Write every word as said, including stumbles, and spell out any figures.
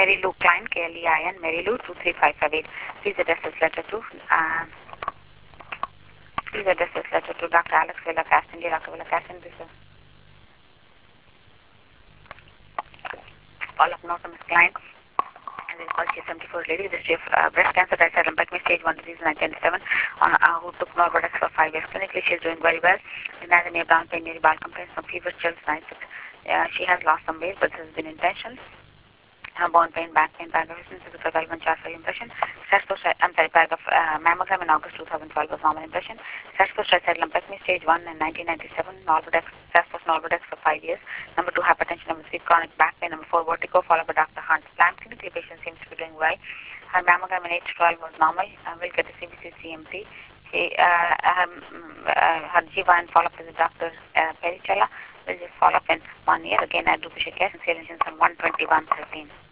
Mary Lou Klein, K L E I N, Mary Lou, two three five five eight. Please address this letter to, uh, please address this letter to Doctor Alex Villa Caston. Dear Doctor Villa Caston, this is follow-up note from Miz Klein. And this is she's seventy-four lady with history of uh, breast cancer, right side lumpectomy, stage one disease, nineteen ninety-seven, uh, uh, who took Norberdex for five years. Clinically, she's doing very well. Denies any abdominal pain, near bowel complaints, no fever, chills, nights. Uh, she has lost some weight, but this has been intentional. Uh, bone pain, back pain, paragraph physical relevant chart for impression. Slash post, I'm sorry, paragraph uh, mammogram in August two thousand twelve was normal impression. Slash post right side lumpectomy, stage one in nineteen ninety-seven, Norberdex, slash post Norberdex for five years. Number two, hypertension. Number three, chronic back pain. Number four, vertigo, followed by Doctor Hunt's plan. Clinically, patient seems to be doing well. Her mammogram in eight to twelve was normal. Uh, we'll get the C B C C M T. She, uh, um, uh, her G one follow-up is Doctor Uh, Pericella. We'll just follow up in one year. Again, I do appreciate care and salience on one twenty-one thirteen.